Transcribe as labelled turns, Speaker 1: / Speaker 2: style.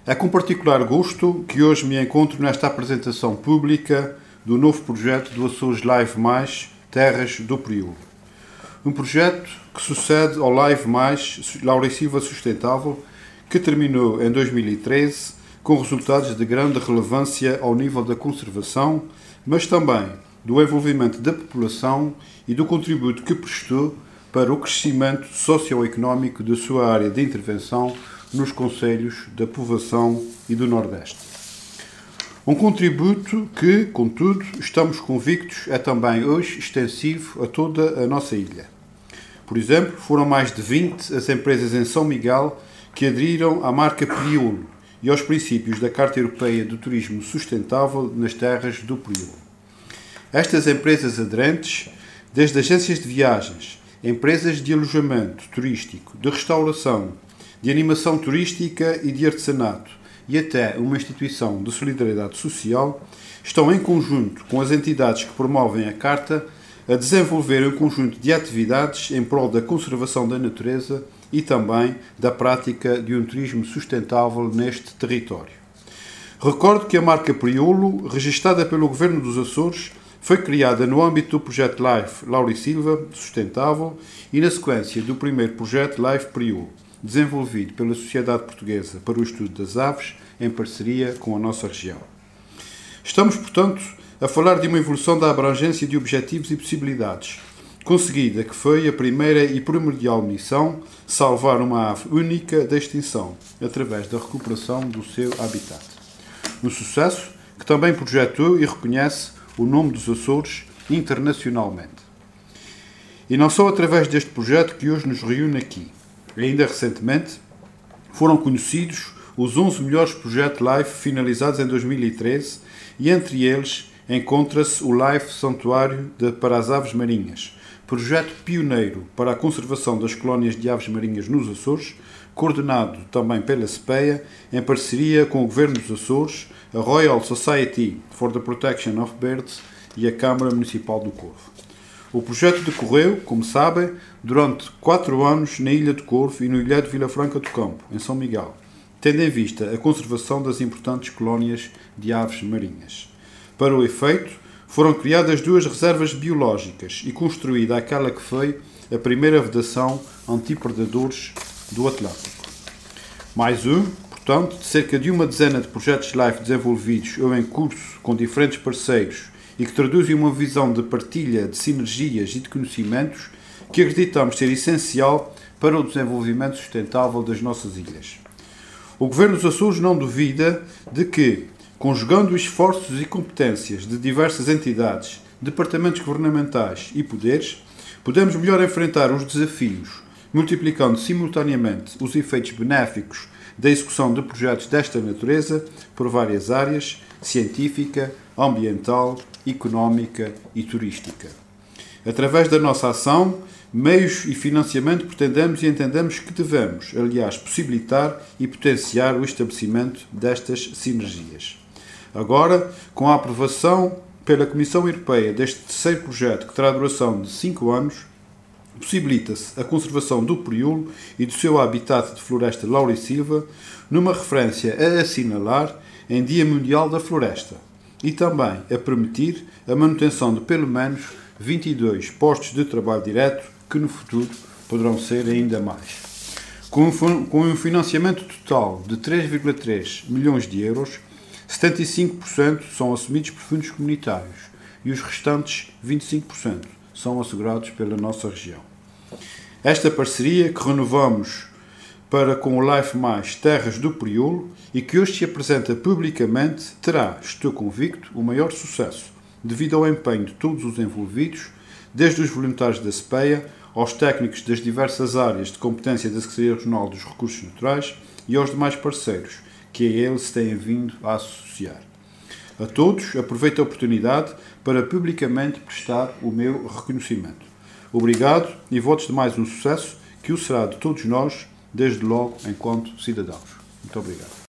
Speaker 1: É com particular gosto que hoje me encontro nesta apresentação pública do novo projeto do Açores Live Mais Terras do Priolo. Um projeto que sucede ao Live Mais Laura Silva Sustentável, que terminou em 2013 com resultados de grande relevância ao nível da conservação, mas também do envolvimento da população e do contributo que prestou para o crescimento socioeconómico da sua área de intervenção nos concelhos da Povoação e do Nordeste. Um contributo que, contudo, estamos convictos é também hoje extensivo a toda a nossa ilha. Por exemplo, foram mais de 20 as empresas em São Miguel que aderiram à marca Priolo e aos princípios da Carta Europeia do Turismo Sustentável nas terras do Priolo. Estas empresas aderentes, desde agências de viagens, empresas de alojamento turístico, de restauração, de animação turística e de artesanato, e até uma instituição de solidariedade social, estão em conjunto com as entidades que promovem a Carta a desenvolver um conjunto de atividades em prol da conservação da natureza e também da prática de um turismo sustentável neste território. Recordo que a marca Priolo, registada pelo Governo dos Açores, foi criada no âmbito do projeto Life Laura Silva Sustentável e na sequência do primeiro projeto Life Priolo, desenvolvido pela Sociedade Portuguesa para o Estudo das Aves, em parceria com a nossa região. Estamos, portanto, a falar de uma evolução da abrangência de objetivos e possibilidades, conseguida que foi a primeira e primordial missão, salvar uma ave única da extinção, através da recuperação do seu habitat. Um sucesso que também projetou e reconhece o nome dos Açores internacionalmente. E não só através deste projeto que hoje nos reúne aqui. Ainda recentemente foram conhecidos os 11 melhores projetos LIFE finalizados em 2013 e entre eles encontra-se o LIFE Santuário para as Aves Marinhas, projeto pioneiro para a conservação das colónias de aves marinhas nos Açores, coordenado também pela SPEA, em parceria com o Governo dos Açores, a Royal Society for the Protection of Birds e a Câmara Municipal do Corvo. O projeto decorreu, como sabem, durante 4 anos na Ilha do Corvo e no Ilhéu de Vila Franca do Campo, em São Miguel, tendo em vista a conservação das importantes colónias de aves marinhas. Para o efeito, foram criadas 2 reservas biológicas e construída aquela que foi a primeira vedação antipredadores do Atlântico. Mais portanto, de cerca de uma dezena de projetos LIFE desenvolvidos ou em curso com diferentes parceiros e que traduzem uma visão de partilha de sinergias e de conhecimentos que acreditamos ser essencial para o desenvolvimento sustentável das nossas ilhas. O Governo dos Açores não duvida de que, conjugando esforços e competências de diversas entidades, departamentos governamentais e poderes, podemos melhor enfrentar os desafios, multiplicando simultaneamente os efeitos benéficos da execução de projetos desta natureza por várias áreas, científica, ambiental, económica e turística. Através da nossa ação, meios e financiamento pretendemos e entendemos que devemos, aliás, possibilitar e potenciar o estabelecimento destas sinergias. Agora, com a aprovação pela Comissão Europeia deste terceiro projeto, que terá duração de 5 anos, possibilita-se a conservação do Priolo e do seu habitat de floresta Laura Silva, numa referência a assinalar em Dia Mundial da Floresta, e também a permitir a manutenção de pelo menos 22 postos de trabalho direto, que no futuro poderão ser ainda mais. Com um financiamento total de 3,3 milhões de euros, 75% são assumidos por fundos comunitários e os restantes 25% são assegurados pela nossa região. Esta parceria que renovamos para com o Life Mais Terras do Priolo e que hoje se apresenta publicamente terá, estou convicto, o maior sucesso, devido ao empenho de todos os envolvidos, desde os voluntários da SPEA aos técnicos das diversas áreas de competência da Secretaria Regional dos Recursos Naturais e aos demais parceiros que a eles se têm vindo a associar. A todos, aproveito a oportunidade para publicamente prestar o meu reconhecimento. Obrigado e votos de mais um sucesso que o será de todos nós, desde logo enquanto cidadãos. Muito obrigado.